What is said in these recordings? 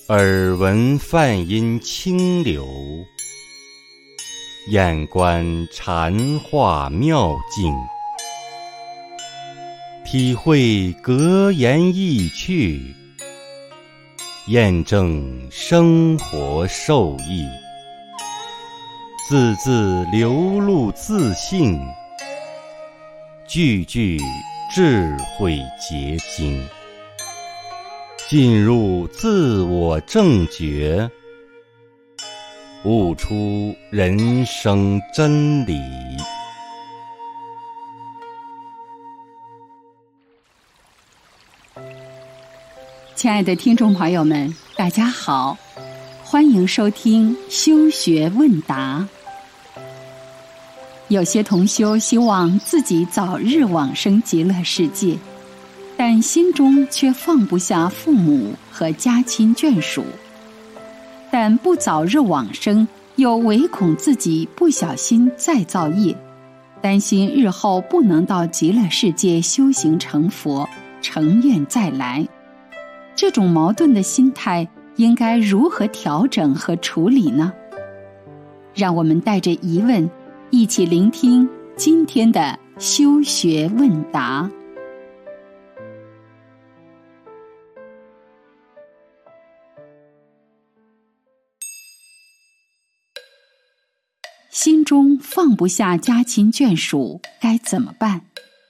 耳闻梵音清流，眼观禅化妙境，体会格言意趣，验证生活受益，字字流露自信，句句智慧结晶，进入自我正觉，悟出人生真理。 亲爱的听众朋友们，大家好，欢迎收听修学问答。有些同修希望自己早日往生极乐世界，但心中却放不下父母和家亲眷属，但不早日往生，又唯恐自己不小心再造业，担心日后不能到极乐世界修行成佛，成愿再来。这种矛盾的心态应该如何调整和处理呢？让我们带着疑问，一起聆听今天的修学问答。心中放不下家亲眷属，该怎么办？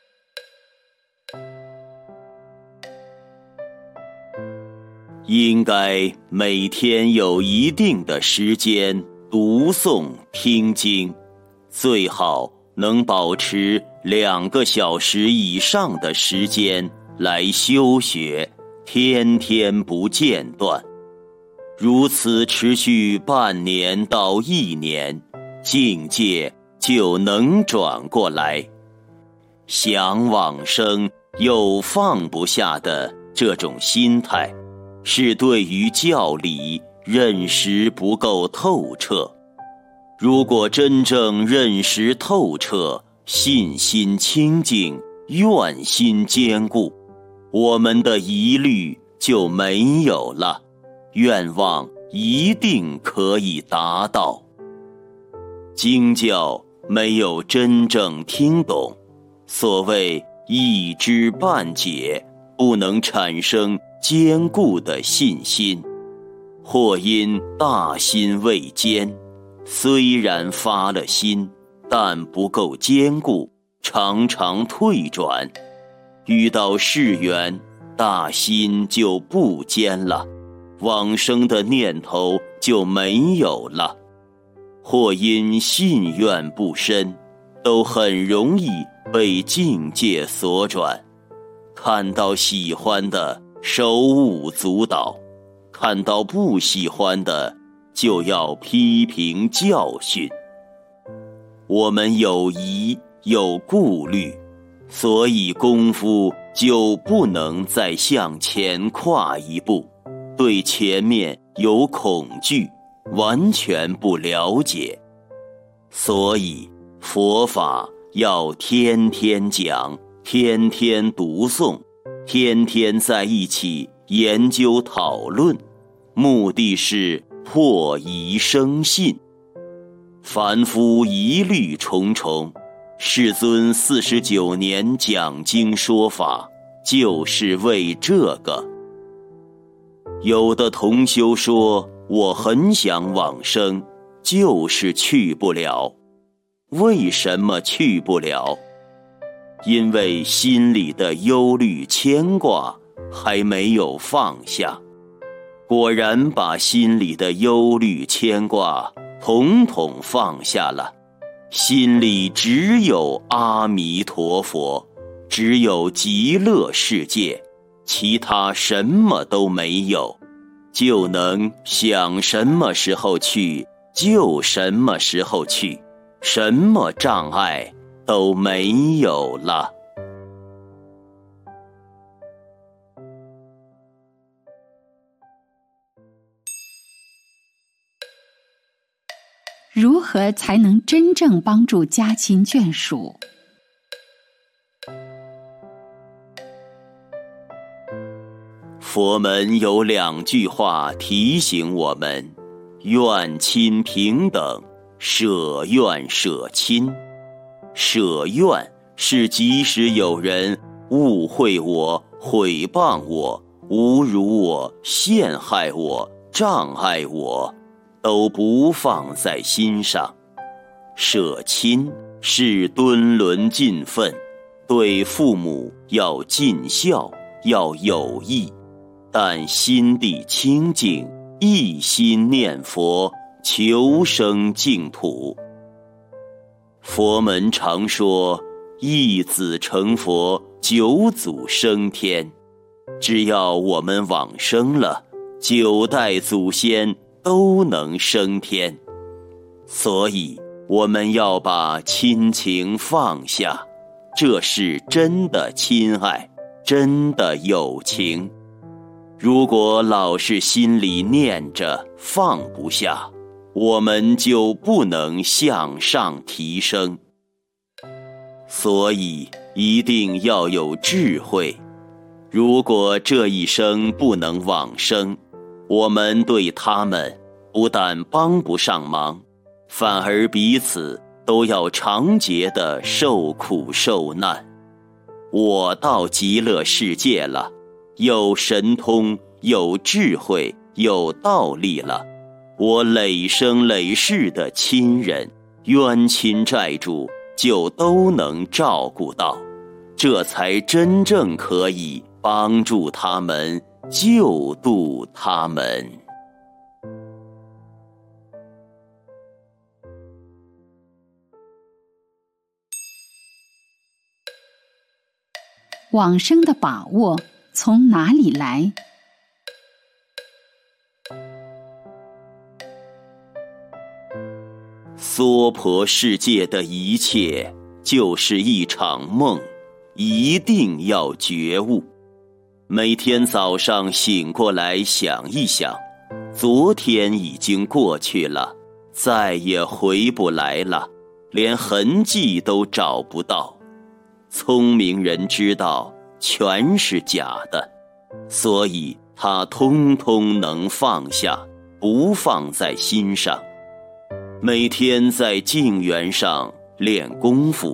应该每天有一定的时间读诵听经，最好能保持2个小时以上的时间来修学，天天不间断。如此持续半年到1年，境界就能转过来。想往生又放不下的这种心态，是对于教理认识不够透彻。如果真正认识透彻，信心清净，愿心坚固，我们的疑虑就没有了，愿望一定可以达到。经教没有真正听懂，所谓一知半解，不能产生坚固的信心，或因大心未坚，虽然发了心，但不够坚固，常常退转。遇到事缘，大心就不坚了，往生的念头就没有了。或因信愿不深，都很容易被境界所转。看到喜欢的手舞足蹈，看到不喜欢的就要批评教训。我们有疑有顾虑，所以功夫就不能再向前跨一步，对前面有恐惧，完全不了解。所以佛法要天天讲，天天读诵，天天在一起研究讨论，目的是破疑生信。凡夫疑虑重重，世尊49年讲经说法，就是为这个。有的同修说，我很想往生，就是去不了。为什么去不了？因为心里的忧虑牵挂还没有放下。果然把心里的忧虑牵挂统统放下了，心里只有阿弥陀佛，只有极乐世界，其他什么都没有，就能想什么时候去就什么时候去，什么障碍都没有了。 如何才能真正帮助家亲眷属？ 佛门有2句话提醒我们：愿亲平等，舍愿舍亲。舍愿是即使有人误会我、毁谤我、侮辱我、陷害我、障碍我，都不放在心上。舍亲是敦伦尽分，对父母要尽孝，要有义，但心地清净，一心念佛，求生净土。佛门常说一子成佛，9祖升天，只要我们往生了，9代祖先都能升天。所以我们要把亲情放下，这是真的亲爱，真的友情。如果老是心里念着放不下，我们就不能向上提升。所以一定要有智慧。如果这一生不能往生，我们对他们不但帮不上忙，反而彼此都要长劫的受苦受难。我到极乐世界了，有神通，有智慧，有道力了，我累生累世的亲人、冤亲债主就都能照顾到，这才真正可以帮助他们，救度他们。 往生的把握从哪里来？ 娑婆世界的一切就是一场梦，一定要觉悟。每天早上醒过来想一想，昨天已经过去了，再也回不来了，连痕迹都找不到。聪明人知道全是假的，所以他通通能放下，不放在心上。每天在净缘上练功夫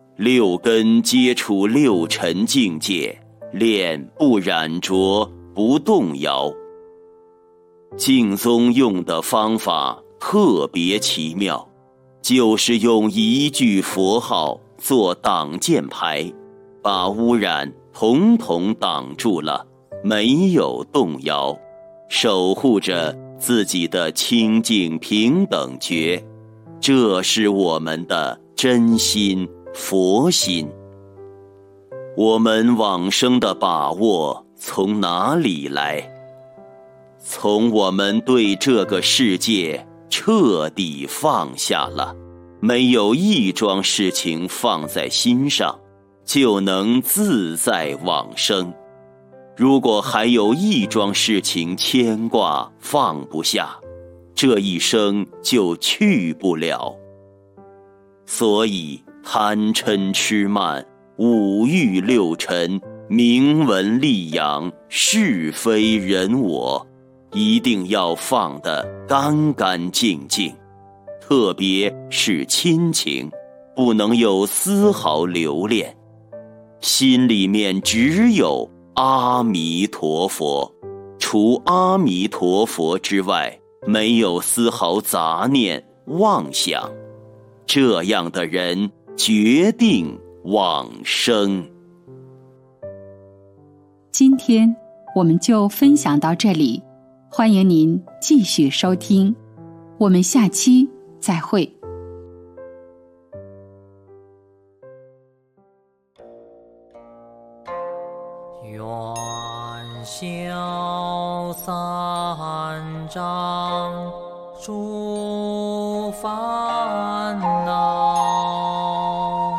，6根接触6尘境界，练不染着，不动摇。净宗用的方法特别奇妙，就是用1句佛号做挡箭牌，把污染统统挡住了，没有动摇，守护着自己的清净平等觉。这是我们的真心佛心。我们往生的把握从哪里来？从我们对这个世界彻底放下了，没有一桩事情放在心上，就能自在往生。如果还有一桩事情牵挂放不下，这一生就去不了。所以贪嗔痴慢、五欲六尘、名闻利养、是非人我，一定要放得干干净净。特别是亲情，不能有丝毫留恋，心里面只有阿弥陀佛，除阿弥陀佛之外，没有丝毫杂念妄想，这样的人决定往生。 今天我们就分享到这里，欢迎您继续收听，我们下期再会。 愿消三障诸烦恼，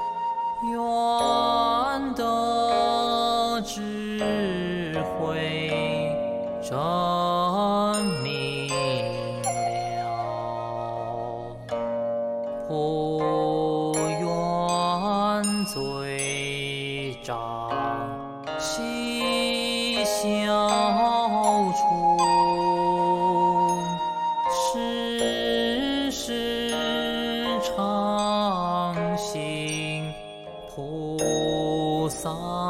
愿得智慧真明了，不愿罪障细想菩萨。